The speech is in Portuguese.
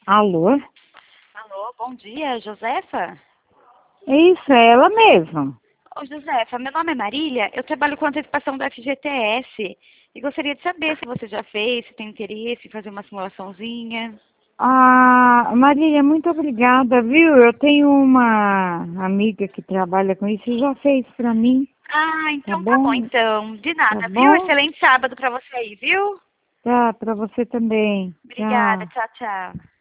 Alô? Alô, bom dia, Josefa? Isso, é ela mesma. Ô, Josefa, meu nome é Marília, eu trabalho com antecipação do FGTS e gostaria de saber se você já fez, se tem interesse em fazer uma simulaçãozinha. Ah, Marília, muito obrigada, viu? Eu tenho uma amiga que trabalha com isso e já fez pra mim, Ah, tá então tá bom, bom? então. De Tá nada, viu? bom? Excelente sábado pra você aí, viu? Tá, pra você também. Obrigada, Tchau. tchau, tchau.